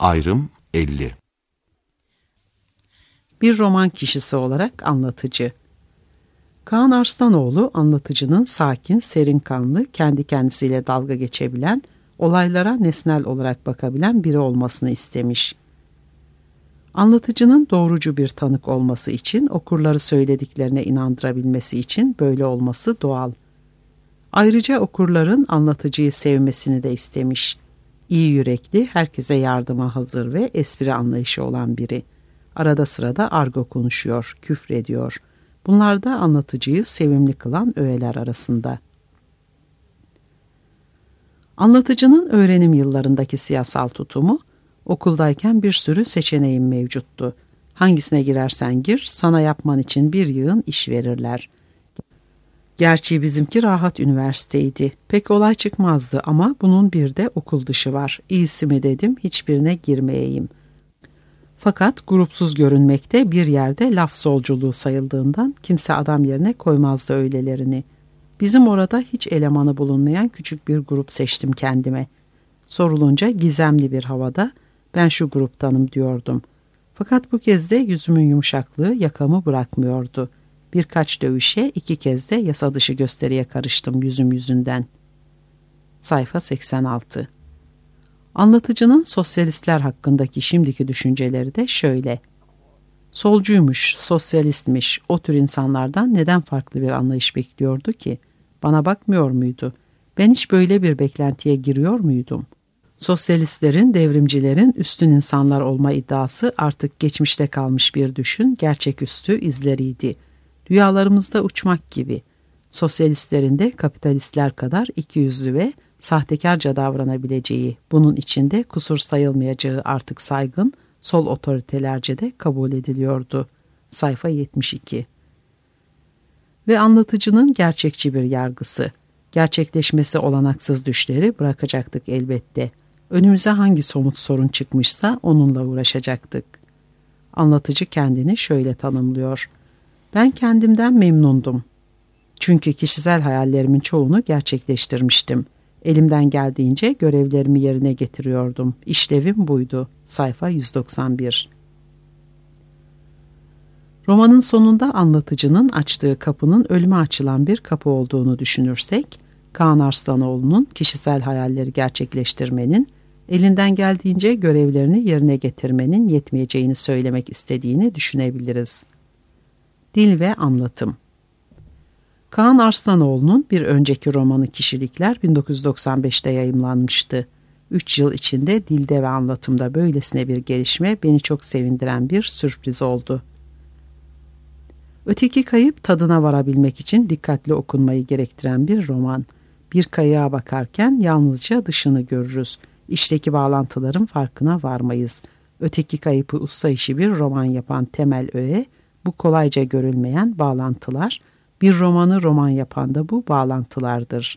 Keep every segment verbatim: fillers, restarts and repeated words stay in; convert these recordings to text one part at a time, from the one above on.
Ayrım elli. Bir roman kişisi olarak anlatıcı. Kaan Arslanoğlu anlatıcının sakin, serin kanlı, kendi kendisiyle dalga geçebilen, olaylara nesnel olarak bakabilen biri olmasını istemiş. Anlatıcının doğrucu bir tanık olması için, okurları söylediklerine inandırabilmesi için böyle olması doğal. Ayrıca okurların anlatıcıyı sevmesini de istemiş. İyi yürekli, herkese yardıma hazır ve espri anlayışı olan biri. Arada sırada argo konuşuyor, küfrediyor. Bunlar da anlatıcıyı sevimli kılan öğeler arasında. Anlatıcının öğrenim yıllarındaki siyasal tutumu, okuldayken bir sürü seçeneğim mevcuttu. Hangisine girersen gir, sana yapman için bir yığın iş verirler. Gerçi bizimki rahat üniversiteydi. Pek olay çıkmazdı ama bunun bir de okul dışı var. İyisi mi dedim, hiçbirine girmeyeyim. Fakat grupsuz görünmekte bir yerde laf solculuğu sayıldığından kimse adam yerine koymazdı öylelerini. Bizim orada hiç elemanı bulunmayan küçük bir grup seçtim kendime. Sorulunca gizemli bir havada ben şu gruptanım diyordum. Fakat bu kez de yüzümün yumuşaklığı yakamı bırakmıyordu. Birkaç dövüşe, iki kez de yasa dışı gösteriye karıştım yüzüm yüzünden. Sayfa seksen altı. Anlatıcının sosyalistler hakkındaki şimdiki düşünceleri de şöyle. Solcuymuş, sosyalistmiş, o tür insanlardan neden farklı bir anlayış bekliyordu ki? Bana bakmıyor muydu? Ben hiç böyle bir beklentiye giriyor muydum? Sosyalistlerin, devrimcilerin üstün insanlar olma iddiası artık geçmişte kalmış bir düşün, gerçeküstü izleriydi. Rüyalarımızda uçmak gibi. Sosyalistlerin de kapitalistler kadar ikiyüzlü ve sahtekarca davranabileceği, bunun içinde kusur sayılmayacağı artık saygın, sol otoritelerce de kabul ediliyordu. Sayfa yetmiş iki. Ve anlatıcının gerçekçi bir yargısı. Gerçekleşmesi olanaksız düşleri bırakacaktık elbette. Önümüze hangi somut sorun çıkmışsa onunla uğraşacaktık. Anlatıcı kendini şöyle tanımlıyor. Ben kendimden memnundum. Çünkü kişisel hayallerimin çoğunu gerçekleştirmiştim. Elimden geldiğince görevlerimi yerine getiriyordum. İşlevim buydu. Sayfa yüz doksan bir. Romanın sonunda anlatıcının açtığı kapının ölüme açılan bir kapı olduğunu düşünürsek, Kaan Arslanoğlu'nun kişisel hayalleri gerçekleştirmenin, elinden geldiğince görevlerini yerine getirmenin yetmeyeceğini söylemek istediğini düşünebiliriz. Dil ve anlatım. Kaan Arslanoğlu'nun bir önceki romanı Kişilikler bin dokuz yüz doksan beşte yayımlanmıştı. Üç yıl içinde dilde ve anlatımda böylesine bir gelişme beni çok sevindiren bir sürpriz oldu. Öteki Kayıp tadına varabilmek için dikkatli okunmayı gerektiren bir roman. Bir kayığa bakarken yalnızca dışını görürüz. İçteki bağlantıların farkına varmayız. Öteki Kayıp'ı usta işi bir roman yapan temel öğe, bu kolayca görülmeyen bağlantılar, bir romanı roman yapan da bu bağlantılardır.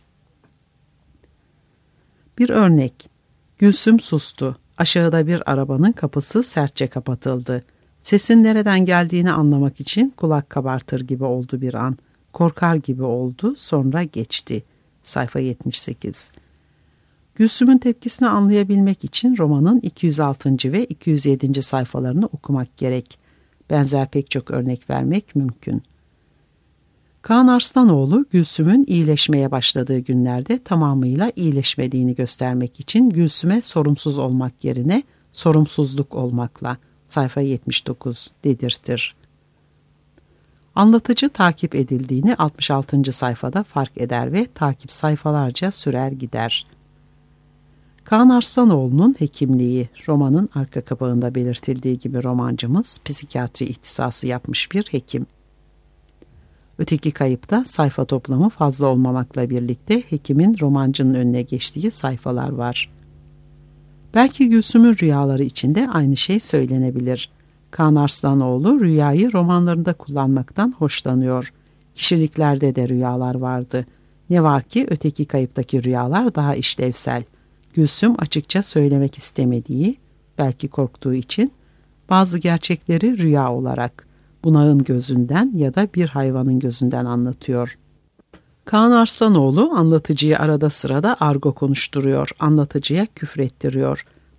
Bir örnek. Gülsüm sustu. Aşağıda bir arabanın kapısı sertçe kapatıldı. Sesin nereden geldiğini anlamak için kulak kabartır gibi oldu bir an. Korkar gibi oldu, sonra geçti. Sayfa yetmiş sekiz. Gülsüm'ün tepkisini anlayabilmek için romanın iki yüz altıncı ve iki yüz yedinci sayfalarını okumak gerek. Benzer pek çok örnek vermek mümkün. Kaan Arslanoğlu, Gülsüm'ün iyileşmeye başladığı günlerde tamamıyla iyileşmediğini göstermek için Gülsüm'e sorumsuz olmak yerine sorumsuzluk olmakla, sayfa yetmiş dokuz, dedirtir. Anlatıcı takip edildiğini altmış altıncı sayfada fark eder ve takip sayfalarca sürer gider. Kaan Arslanoğlu'nun hekimliği, romanın arka kapağında belirtildiği gibi romancımız psikiyatri ihtisası yapmış bir hekim. Öteki Kayıp'ta sayfa toplamı fazla olmamakla birlikte hekimin romancının önüne geçtiği sayfalar var. Belki Gülsüm'ün rüyaları için de aynı şey söylenebilir. Kaan Arslanoğlu rüyayı romanlarında kullanmaktan hoşlanıyor. Kişiliklerde de rüyalar vardı. Ne var ki Öteki Kayıp'taki rüyalar daha işlevsel. Gülsüm açıkça söylemek istemediği, belki korktuğu için bazı gerçekleri rüya olarak, bunağın gözünden ya da bir hayvanın gözünden anlatıyor. Kaan Arslanoğlu anlatıcıyı arada sırada argo konuşturuyor, anlatıcıya küfrettiriyor.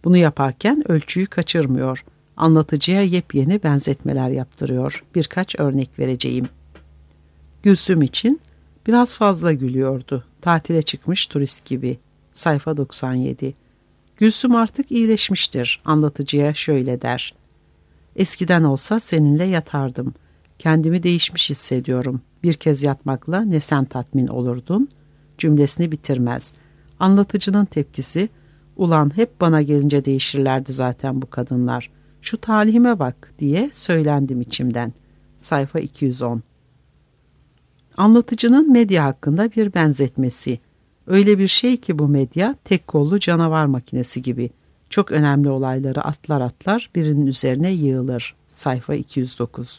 Bunu yaparken ölçüyü kaçırmıyor. Anlatıcıya yepyeni benzetmeler yaptırıyor. Birkaç örnek vereceğim. Gülsüm için biraz fazla gülüyordu. Tatile çıkmış turist gibi. Sayfa doksan yedi. Gülsüm artık iyileşmiştir. Anlatıcıya şöyle der. Eskiden olsa seninle yatardım. Kendimi değişmiş hissediyorum. Bir kez yatmakla ne sen tatmin olurdun? Cümlesini bitirmez. Anlatıcının tepkisi, ulan hep bana gelince değişirlerdi zaten bu kadınlar. Şu talihime bak diye söylendim içimden. Sayfa iki yüz on. Anlatıcının medya hakkında bir benzetmesi. Öyle bir şey ki bu medya tek kollu canavar makinesi gibi. Çok önemli olayları atlar atlar birinin üzerine yığılır. Sayfa iki yüz dokuz.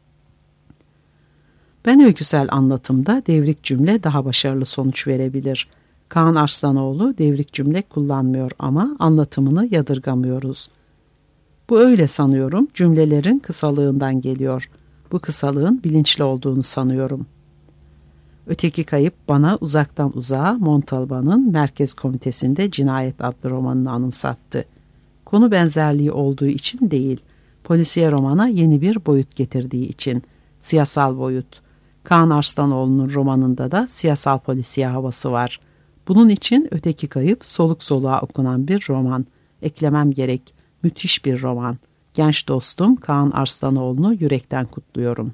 Ben öyküsel anlatımda devrik cümle daha başarılı sonuç verebilir. Kaan Arslanoğlu devrik cümle kullanmıyor ama anlatımını yadırgamıyoruz. Bu öyle sanıyorum cümlelerin kısalığından geliyor. Bu kısalığın bilinçli olduğunu sanıyorum. Öteki Kayıp bana Uzaktan Uzağa Montalban'ın Merkez Komitesi'nde Cinayet adlı romanını anımsattı. Konu benzerliği olduğu için değil, polisiye romana yeni bir boyut getirdiği için, siyasal boyut. Kaan Arslanoğlu'nun romanında da siyasal polisiye havası var. Bunun için Öteki Kayıp soluk soluğa okunan bir roman. Eklemem gerek, müthiş bir roman. Genç dostum Kaan Arslanoğlu'nu yürekten kutluyorum.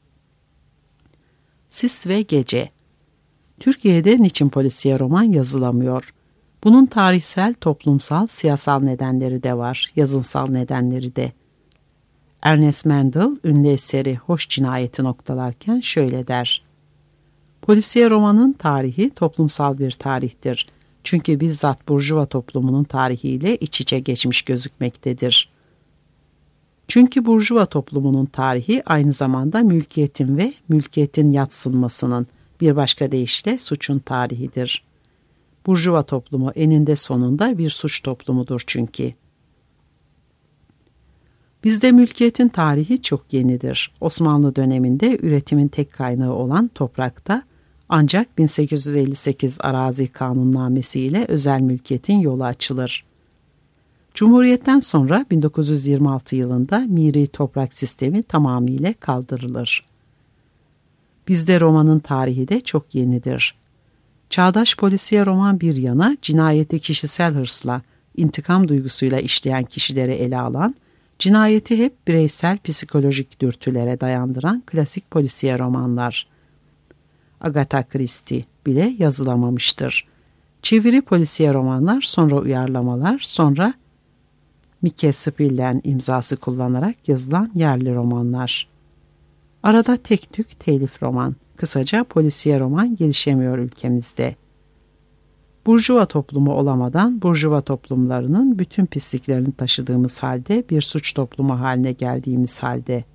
Sis ve Gece. Türkiye'de niçin polisiye roman yazılamıyor? Bunun tarihsel, toplumsal, siyasal nedenleri de var, yazınsal nedenleri de. Ernest Mandel ünlü eseri Hoş Cinayeti noktalarken şöyle der. Polisiye romanın tarihi toplumsal bir tarihtir. Çünkü bizzat Burjuva toplumunun tarihiyle iç içe geçmiş gözükmektedir. Çünkü Burjuva toplumunun tarihi aynı zamanda mülkiyetin ve mülkiyetin yadsınmasının, bir başka deyişle suçun tarihidir. Burjuva toplumu eninde sonunda bir suç toplumudur çünkü. Bizde mülkiyetin tarihi çok yenidir. Osmanlı döneminde üretimin tek kaynağı olan toprakta ancak bin sekiz yüz elli sekiz Arazi Kanunnamesi ile özel mülkiyetin yolu açılır. Cumhuriyetten sonra bin dokuz yüz yirmi altı yılında miri toprak sistemi tamamıyla kaldırılır. Bizde romanın tarihi de çok yenidir. Çağdaş polisiye roman bir yana cinayeti kişisel hırsla, intikam duygusuyla işleyen kişileri ele alan, cinayeti hep bireysel psikolojik dürtülere dayandıran klasik polisiye romanlar. Agatha Christie bile yazılamamıştır. Çeviri polisiye romanlar, sonra uyarlamalar, sonra Mike Spillane imzası kullanarak yazılan yerli romanlar. Arada tek tük telif roman, kısaca polisiye roman gelişemiyor ülkemizde. Burjuva toplumu olamadan Burjuva toplumlarının bütün pisliklerini taşıdığımız halde bir suç toplumu haline geldiğimiz halde.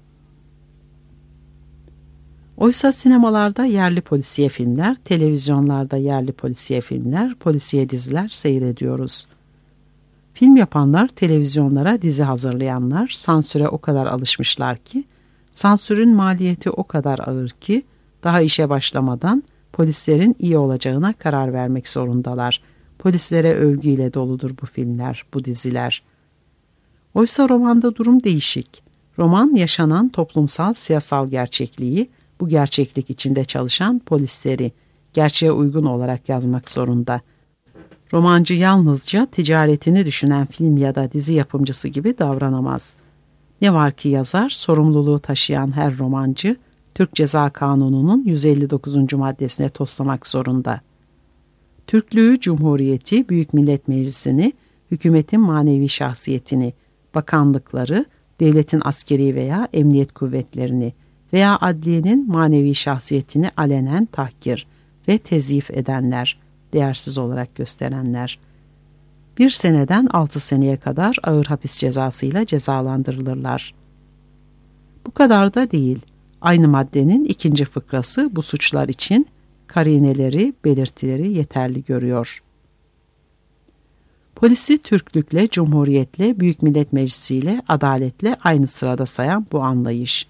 Oysa sinemalarda yerli polisiye filmler, televizyonlarda yerli polisiye filmler, polisiye diziler seyrediyoruz. Film yapanlar, televizyonlara dizi hazırlayanlar sansüre o kadar alışmışlar ki, sansürün maliyeti o kadar ağır ki, daha işe başlamadan polislerin iyi olacağına karar vermek zorundalar. Polislere övgüyle doludur bu filmler, bu diziler. Oysa romanda durum değişik. Roman yaşanan toplumsal, siyasal gerçekliği, bu gerçeklik içinde çalışan polisleri gerçeğe uygun olarak yazmak zorunda. Romancı yalnızca ticaretini düşünen film ya da dizi yapımcısı gibi davranamaz. Ne var ki yazar, sorumluluğu taşıyan her romancı, Türk Ceza Kanunu'nun yüz elli dokuzuncu maddesine toslamak zorunda. Türklüğü, Cumhuriyeti, Büyük Millet Meclisi'ni, hükümetin manevi şahsiyetini, bakanlıkları, devletin askeri veya emniyet kuvvetlerini veya adliyenin manevi şahsiyetini alenen tahkir ve tezyif edenler, değersiz olarak gösterenler, bir seneden altı seneye kadar ağır hapis cezasıyla cezalandırılırlar. Bu kadar da değil. Aynı maddenin ikinci fıkrası bu suçlar için karineleri, belirtileri yeterli görüyor. Polisi Türklükle, Cumhuriyetle, Büyük Millet Meclisi'yle, adaletle aynı sırada sayan bu anlayış.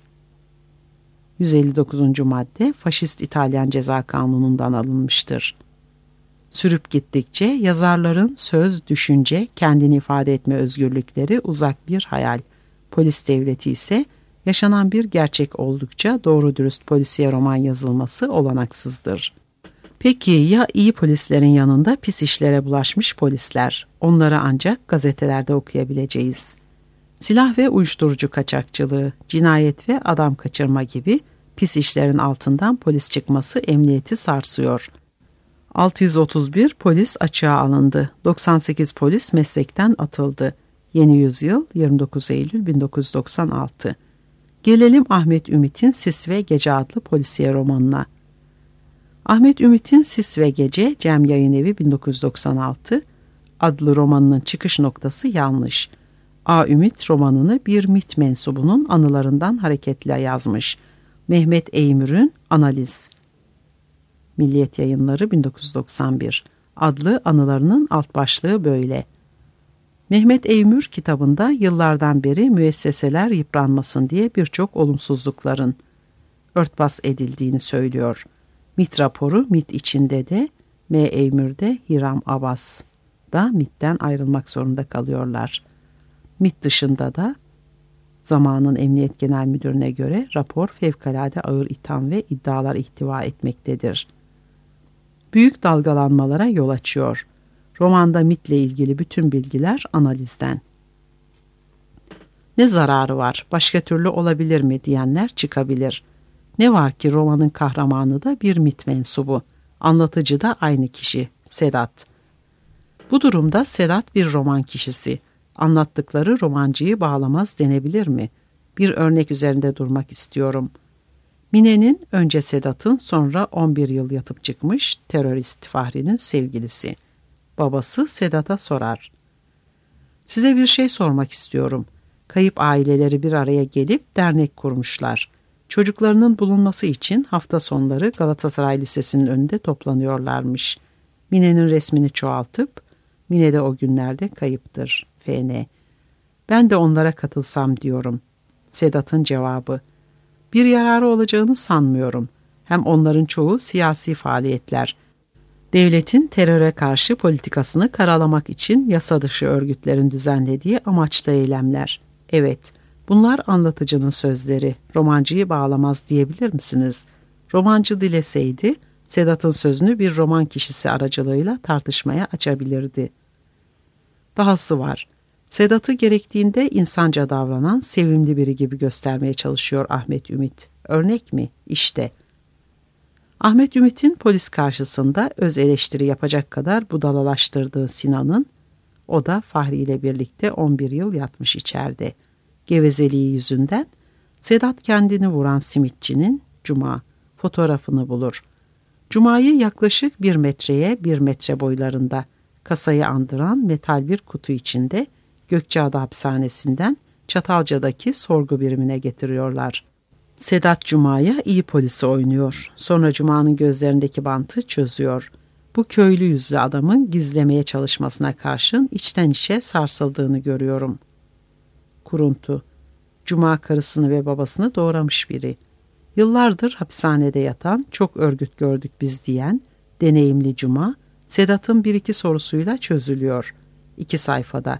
yüz elli dokuzuncu madde Faşist İtalyan Ceza Kanunu'ndan alınmıştır. Sürüp gittikçe yazarların söz, düşünce, kendini ifade etme özgürlükleri uzak bir hayal. Polis devleti ise yaşanan bir gerçek oldukça doğru dürüst polisiye roman yazılması olanaksızdır. Peki ya iyi polislerin yanında pis işlere bulaşmış polisler? Onları ancak gazetelerde okuyabileceğiz. Silah ve uyuşturucu kaçakçılığı, cinayet ve adam kaçırma gibi pis işlerin altından polis çıkması emniyeti sarsıyor. altı yüz otuz bir polis açığa alındı. doksan sekiz polis meslekten atıldı. Yeni Yüzyıl yirmi dokuz Eylül bin dokuz yüz doksan altı. Gelelim Ahmet Ümit'in Sis ve Gece adlı polisiye romanına. Ahmet Ümit'in Sis ve Gece, Cem Yayınevi bin dokuz yüz doksan altı adlı romanının çıkış noktası yanlış. A. Ümit romanını bir MİT mensubunun anılarından hareketle yazmış. Mehmet Eymür'ün Analiz, Milliyet Yayınları bin dokuz yüz doksan bir adlı anılarının alt başlığı böyle. Mehmet Eymür kitabında yıllardan beri müesseseler yıpranmasın diye birçok olumsuzlukların örtbas edildiğini söylüyor. MİT raporu MİT içinde de, M. Eymür'de Hiram Abbas da MİT'ten ayrılmak zorunda kalıyorlar. MİT dışında da zamanın Emniyet Genel Müdürü'ne göre rapor fevkalade ağır itham ve iddialar ihtiva etmektedir. Büyük dalgalanmalara yol açıyor. Romanda MİT'le ilgili bütün bilgiler analizden. Ne zararı var, başka türlü olabilir mi diyenler çıkabilir. Ne var ki romanın kahramanı da bir MİT mensubu, anlatıcı da aynı kişi, Sedat. Bu durumda Sedat bir roman kişisi. Anlattıkları romancıyı bağlamaz denebilir mi? Bir örnek üzerinde durmak istiyorum. Mine'nin önce Sedat'ın sonra on bir yıl yatıp çıkmış terörist Fahri'nin sevgilisi. Babası Sedat'a sorar. Size bir şey sormak istiyorum. Kayıp aileleri bir araya gelip dernek kurmuşlar. Çocuklarının bulunması için hafta sonları Galatasaray Lisesi'nin önünde toplanıyorlarmış. Mine'nin resmini çoğaltıp, Mine de o günlerde kayıptır. F N. Ben de onlara katılsam diyorum. Sedat'ın cevabı. Bir yararı olacağını sanmıyorum. Hem onların çoğu siyasi faaliyetler. Devletin teröre karşı politikasını karalamak için yasa dışı örgütlerin düzenlediği amaçlı eylemler. Evet, bunlar anlatıcının sözleri. Romancıyı bağlamaz diyebilir misiniz? Romancı dileseydi, Sedat'ın sözünü bir roman kişisi aracılığıyla tartışmaya açabilirdi. Dahası var. Sedat'ı gerektiğinde insanca davranan sevimli biri gibi göstermeye çalışıyor Ahmet Ümit. Örnek mi? İşte. Ahmet Ümit'in polis karşısında öz eleştiri yapacak kadar budalalaştırdığı Sinan'ın, o da Fahri ile birlikte on bir yıl yatmış içeride. Gevezeliği yüzünden Sedat kendini vuran simitçinin Cuma fotoğrafını bulur. Cuma'yı yaklaşık bir metreye bir metre boylarında kasayı andıran metal bir kutu içinde Gökçeada hapishanesinden Çatalca'daki sorgu birimine getiriyorlar. Sedat Cuma'ya iyi polisi oynuyor. Sonra Cuma'nın gözlerindeki bantı çözüyor. Bu köylü yüzlü adamın gizlemeye çalışmasına karşın içten içe sarsıldığını görüyorum. Kuruntu. Cuma karısını ve babasını doğramış biri. Yıllardır hapishanede yatan, çok örgüt gördük biz diyen deneyimli Cuma, Sedat'ın bir iki sorusuyla çözülüyor. İki sayfada.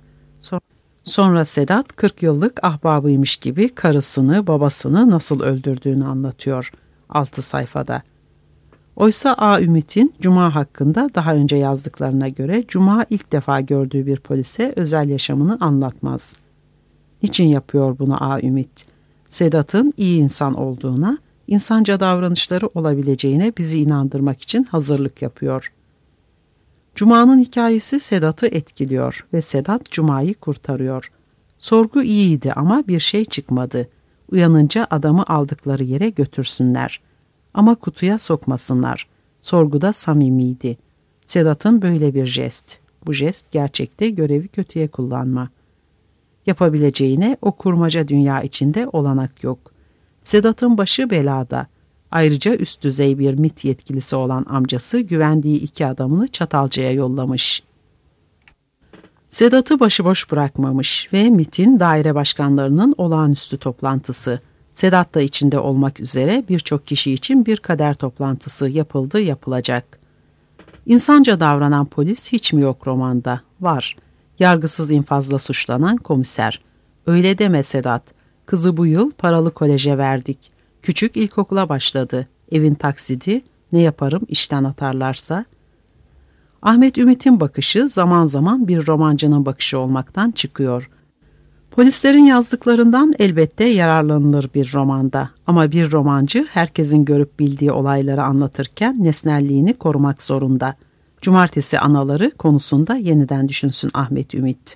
Sonra Sedat kırk yıllık ahbabıymış gibi karısını, babasını nasıl öldürdüğünü anlatıyor. Altı sayfada. Oysa A. Ümit'in Cuma hakkında daha önce yazdıklarına göre Cuma ilk defa gördüğü bir polise özel yaşamını anlatmaz. Niçin yapıyor bunu A. Ümit? Sedat'ın iyi insan olduğuna, insanca davranışları olabileceğine bizi inandırmak için hazırlık yapıyor. Cuma'nın hikayesi Sedat'ı etkiliyor ve Sedat Cuma'yı kurtarıyor. Sorgu iyiydi ama bir şey çıkmadı. Uyanınca adamı aldıkları yere götürsünler. Ama kutuya sokmasınlar. Sorguda samimiydi. Sedat'ın böyle bir jest. Bu jest gerçekte görevi kötüye kullanma. Yapabileceğine o kurmaca dünya içinde olanak yok. Sedat'ın başı belada. Ayrıca üst düzey bir MİT yetkilisi olan amcası güvendiği iki adamını Çatalca'ya yollamış. Sedat'ı başıboş bırakmamış ve MİT'in daire başkanlarının olağanüstü toplantısı, Sedat da içinde olmak üzere birçok kişi için bir kader toplantısı yapıldı yapılacak. İnsanca davranan polis hiç mi yok romanda? Var. Yargısız infazla suçlanan komiser. Öyle deme Sedat. Kızı bu yıl paralı koleje verdik. Küçük ilkokula başladı. Evin taksidi, ne yaparım işten atarlarsa. Ahmet Ümit'in bakışı zaman zaman bir romancının bakışı olmaktan çıkıyor. Polislerin yazdıklarından elbette yararlanılır bir romanda. Ama bir romancı herkesin görüp bildiği olayları anlatırken nesnelliğini korumak zorunda. Cumartesi anaları konusunda yeniden düşünsün Ahmet Ümit.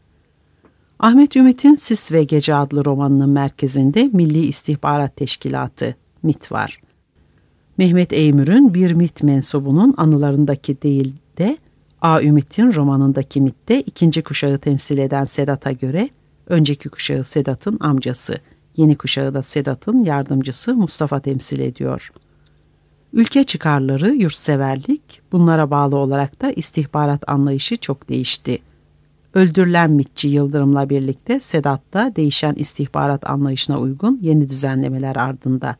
Ahmet Ümit'in Sis ve Gece adlı romanının merkezinde Milli İstihbarat Teşkilatı, MİT var. Mehmet Eymür'ün bir MİT mensubunun anılarındaki değil de A. Ümit'in romanındaki MİT'te ikinci kuşağı temsil eden Sedat'a göre önceki kuşağı Sedat'ın amcası, yeni kuşağı da Sedat'ın yardımcısı Mustafa temsil ediyor. Ülke çıkarları, yurtseverlik, bunlara bağlı olarak da istihbarat anlayışı çok değişti. Öldürülen MİTçi Yıldırım'la birlikte Sedat da değişen istihbarat anlayışına uygun yeni düzenlemeler ardında.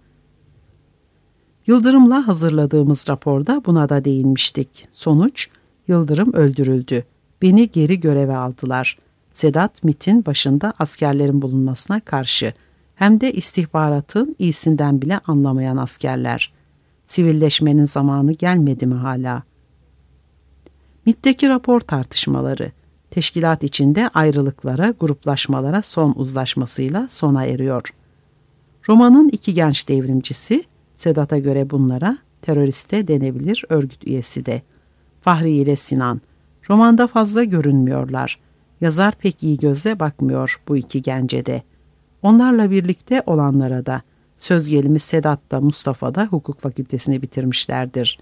Yıldırım'la hazırladığımız raporda buna da değinmiştik. Sonuç, Yıldırım öldürüldü. Beni geri göreve aldılar. Sedat MİT'in başında askerlerin bulunmasına karşı, hem de istihbaratın iyisinden bile anlamayan askerler. Sivilleşmenin zamanı gelmedi mi hala? MİT'teki rapor tartışmaları, teşkilat içinde ayrılıklara, gruplaşmalara son uzlaşmasıyla sona eriyor. Romanın iki genç devrimcisi, Sedat'a göre bunlara teröriste denebilir örgüt üyesi de. Fahri ile Sinan, romanda fazla görünmüyorlar. Yazar pek iyi gözle bakmıyor bu iki gence de. Onlarla birlikte olanlara da, söz gelimi Sedat da Mustafa da hukuk fakültesini bitirmişlerdir.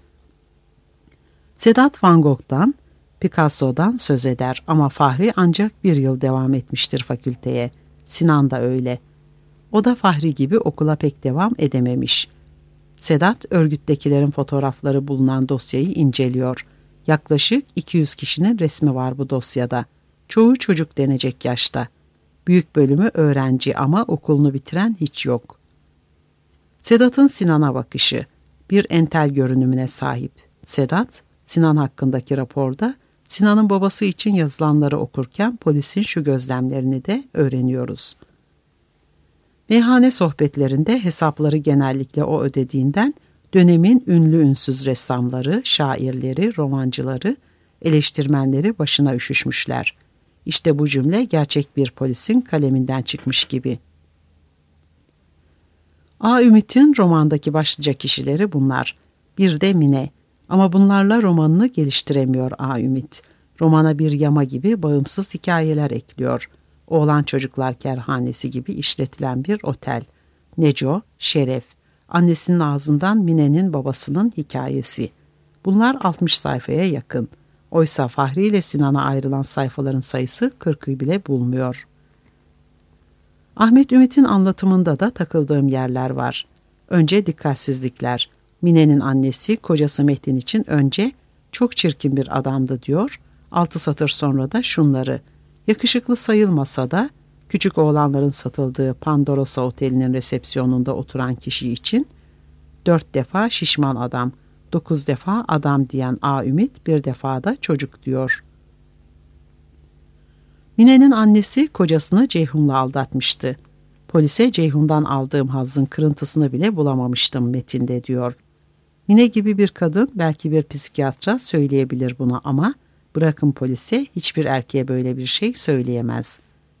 Sedat Van Gogh'tan, Picasso'dan söz eder ama Fahri ancak bir yıl devam etmiştir fakülteye. Sinan da öyle. O da Fahri gibi okula pek devam edememiş. Sedat, örgüttekilerin fotoğrafları bulunan dosyayı inceliyor. Yaklaşık iki yüz kişinin resmi var bu dosyada. Çoğu çocuk denecek yaşta. Büyük bölümü öğrenci ama okulunu bitiren hiç yok. Sedat'ın Sinan'a bakışı bir entel görünümüne sahip. Sedat, Sinan hakkındaki raporda Sinan'ın babası için yazılanları okurken polisin şu gözlemlerini de öğreniyoruz. Meyhane sohbetlerinde hesapları genellikle o ödediğinden dönemin ünlü ünsüz ressamları, şairleri, romancıları, eleştirmenleri başına üşüşmüşler. İşte bu cümle gerçek bir polisin kaleminden çıkmış gibi. A. Ümit'in romandaki başlıca kişileri bunlar. Bir de Mine. Ama bunlarla romanını geliştiremiyor A. Ümit. Romana bir yama gibi bağımsız hikayeler ekliyor. Oğlan Çocuklar Kerhanesi gibi işletilen bir otel. Neco, Şeref, annesinin ağzından Mine'nin babasının hikayesi. Bunlar altmış sayfaya yakın. Oysa Fahri ile Sinan'a ayrılan sayfaların sayısı kırkı bile bulmuyor. Ahmet Ümit'in anlatımında da takıldığım yerler var. Önce dikkatsizlikler. Mine'nin annesi kocası Metin için önce çok çirkin bir adamdı diyor. Altı satır sonra da şunları. Yakışıklı sayılmasa da küçük oğlanların satıldığı Pandorosa Oteli'nin resepsiyonunda oturan kişi için dört defa şişman adam, dokuz defa adam diyen A. Ümit bir defa da çocuk diyor. Mine'nin annesi kocasını Ceyhun'la aldatmıştı. Polise Ceyhun'dan aldığım hazzın kırıntısını bile bulamamıştım metinde diyor. Mine gibi bir kadın belki bir psikiyatra söyleyebilir bunu ama bırakın polise hiçbir erkeğe böyle bir şey söyleyemez.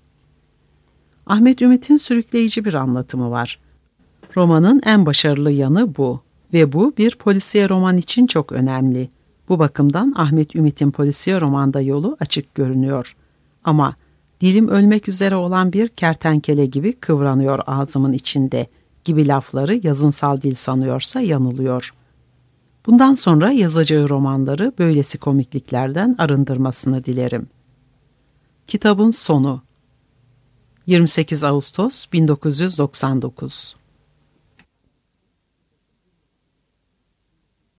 Ahmet Ümit'in sürükleyici bir anlatımı var. Romanın en başarılı yanı bu ve bu bir polisiye roman için çok önemli. Bu bakımdan Ahmet Ümit'in polisiye romanda yolu açık görünüyor. Ama dilim ölmek üzere olan bir kertenkele gibi kıvranıyor ağzımın içinde gibi lafları yazınsal dil sanıyorsa yanılıyor. Bundan sonra yazacağı romanları böylesi komikliklerden arındırmasını dilerim. Kitabın sonu yirmi sekiz Ağustos bin dokuz yüz doksan dokuz